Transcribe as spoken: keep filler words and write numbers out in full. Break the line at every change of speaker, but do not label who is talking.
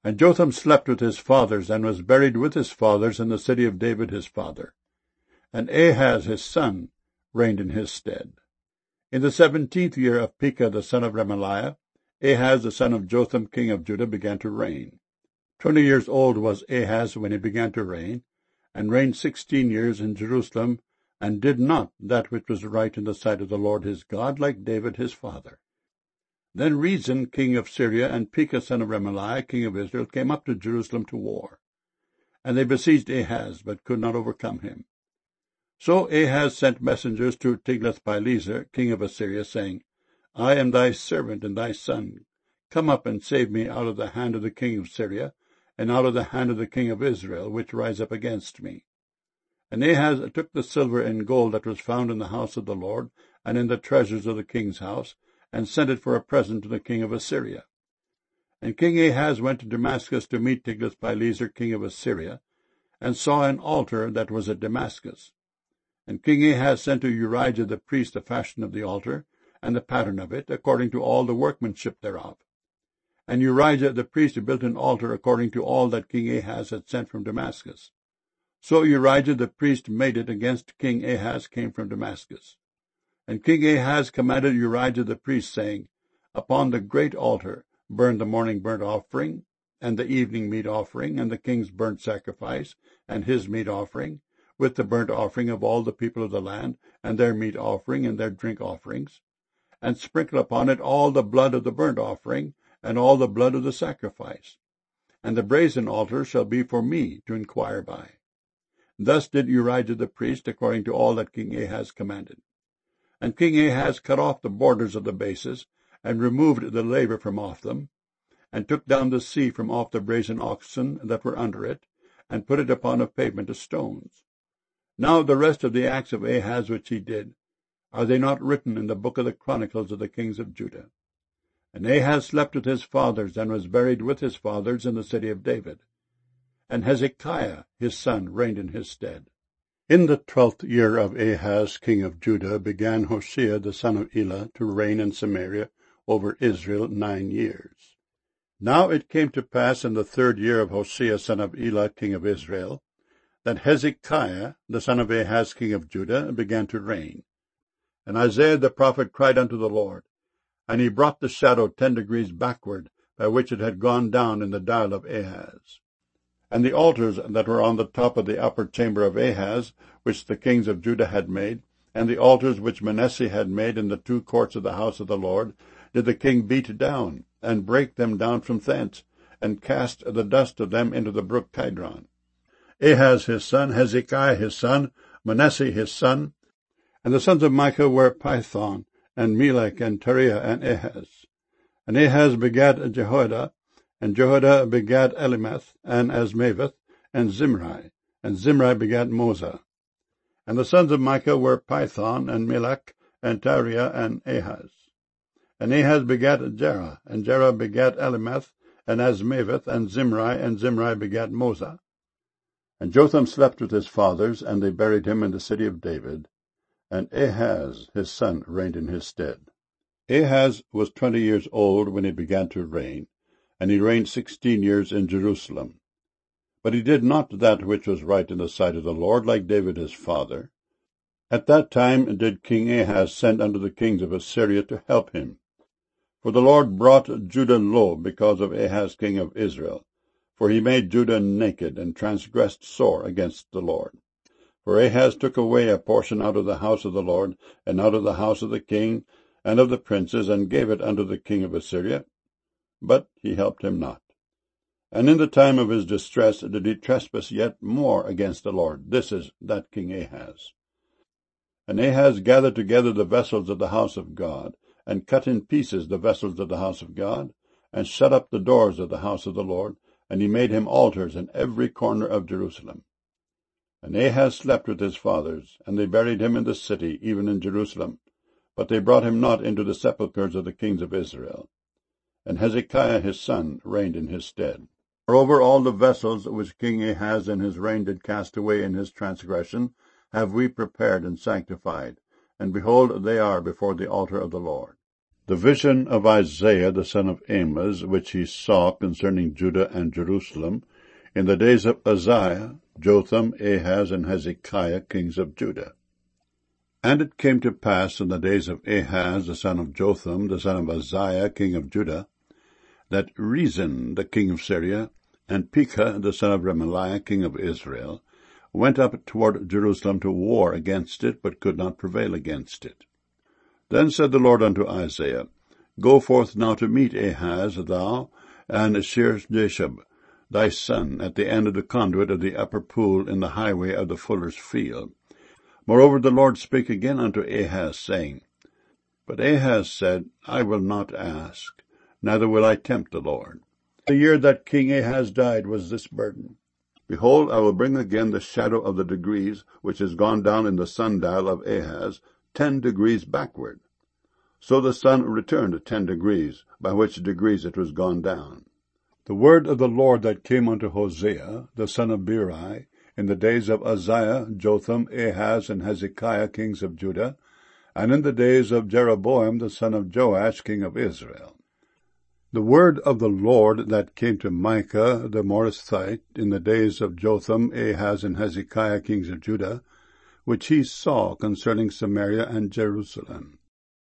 And Jotham slept with his fathers, and was buried with his fathers in the city of David his father. And Ahaz his son reigned in his stead. In the seventeenth year of Pekah the son of Remaliah, Ahaz the son of Jotham king of Judah began to reign. Twenty years old was Ahaz when he began to reign, and reigned sixteen years in Jerusalem, and did not that which was right in the sight of the Lord his God, like David his father. Then Rezin king of Syria and Pekah son of Remaliah king of Israel came up to Jerusalem to war. And they besieged Ahaz, but could not overcome him. So Ahaz sent messengers to Tiglath-Pileser king of Assyria, saying, I am thy servant and thy son. Come up and save me out of the hand of the king of Syria, and out of the hand of the king of Israel, which rise up against me. And Ahaz took the silver and gold that was found in the house of the Lord, and in the treasures of the king's house, and sent it for a present to the king of Assyria. And King Ahaz went to Damascus to meet Tiglath-Pileser king of Assyria, and saw an altar that was at Damascus. And King Ahaz sent to Urijah the priest the fashion of the altar, and the pattern of it, according to all the workmanship thereof. And Urijah the priest built an altar according to all that King Ahaz had sent from Damascus. So Urijah the priest made it against King Ahaz came from Damascus. And King Ahaz commanded Urijah the priest, saying, Upon the great altar burn the morning burnt offering, and the evening meat offering, and the king's burnt sacrifice, and his meat offering, with the burnt offering of all the people of the land, and their meat offering, and their drink offerings. And sprinkle upon it all the blood of the burnt offering, and all the blood of the sacrifice. And the brazen altar shall be for me to inquire by. Thus did Urijah the priest, according to all that King Ahaz commanded. And King Ahaz cut off the borders of the bases, and removed the laver from off them, and took down the sea from off the brazen oxen that were under it, and put it upon a pavement of stones. Now the rest of the acts of Ahaz which he did, are they not written in the book of the chronicles of the kings of Judah? And Ahaz slept with his fathers, and was buried with his fathers in the city of David. And Hezekiah his son reigned in his stead. In the twelfth year of Ahaz king of Judah began Hoshea the son of Elah to reign in Samaria over Israel nine years. Now it came to pass in the third year of Hoshea son of Elah king of Israel, that Hezekiah the son of Ahaz king of Judah began to reign. And Isaiah the prophet cried unto the Lord, and he brought the shadow ten degrees backward, by which it had gone down in the dial of Ahaz. And the altars that were on the top of the upper chamber of Ahaz, which the kings of Judah had made, and the altars which Manasseh had made in the two courts of the house of the Lord, did the king beat down, and break them down from thence, and cast the dust of them into the brook Kidron. Ahaz his son, Hezekiah his son, Manasseh his son, and the sons of Micah were Pithon, and Melech, and Teriah, and Ahaz. And Ahaz begat Jehoiada, and Jehoiada begat Elimeth, and Asmaveth, and Zimri, and Zimri begat Moza. And the sons of Micah were Pithon, and Melech, and Teriah, and Ahaz. And Ahaz begat Jerah, and Jerah begat Elimeth, and Asmaveth, and Zimri, and Zimri begat Moza. And Jotham slept with his fathers, and they buried him in the city of David. And Ahaz his son reigned in his stead. Ahaz was twenty years old when he began to reign, and he reigned sixteen years in Jerusalem. But he did not that which was right in the sight of the Lord, like David his father. At that time did King Ahaz send unto the kings of Assyria to help him. For the Lord brought Judah low because of Ahaz king of Israel, for he made Judah naked, and transgressed sore against the Lord. For Ahaz took away a portion out of the house of the Lord, and out of the house of the king, and of the princes, and gave it unto the king of Assyria. But he helped him not. And in the time of his distress did he trespass yet more against the Lord. This is that King Ahaz. And Ahaz gathered together the vessels of the house of God, and cut in pieces the vessels of the house of God, and shut up the doors of the house of the Lord, and he made him altars in every corner of Jerusalem. And Ahaz slept with his fathers, and they buried him in the city, even in Jerusalem. But they brought him not into the sepulchres of the kings of Israel. And Hezekiah his son reigned in his stead. Moreover, all the vessels which King Ahaz in his reign did cast away in his transgression have we prepared and sanctified, and behold, they are before the altar of the Lord. The vision of Isaiah the son of Amos, which he saw concerning Judah and Jerusalem, in the days of Uzziah, Jotham, Ahaz, and Hezekiah, kings of Judah. And it came to pass in the days of Ahaz the son of Jotham, the son of Uzziah, king of Judah, that Rezin the king of Syria, and Pekah the son of Remaliah, king of Israel, went up toward Jerusalem to war against it, but could not prevail against it. Then said the Lord unto Isaiah, Go forth now to meet Ahaz, thou, and Shear-jashub, thy son, at the end of the conduit of the upper pool in the highway of the fuller's field. Moreover the Lord spake again unto Ahaz, saying, But Ahaz said, I will not ask, neither will I tempt the Lord. The year that King Ahaz died was this burden. Behold, I will bring again the shadow of the degrees, which is gone down in the sundial of Ahaz, ten degrees backward. So the sun returned ten degrees, by which degrees it was gone down. The word of the Lord that came unto Hosea, the son of Beeri, in the days of Uzziah, Jotham, Ahaz, and Hezekiah, kings of Judah, and in the days of Jeroboam, the son of Joash, king of Israel. The word of the Lord that came to Micah the Morasthite, in the days of Jotham, Ahaz, and Hezekiah, kings of Judah, which he saw concerning Samaria and Jerusalem.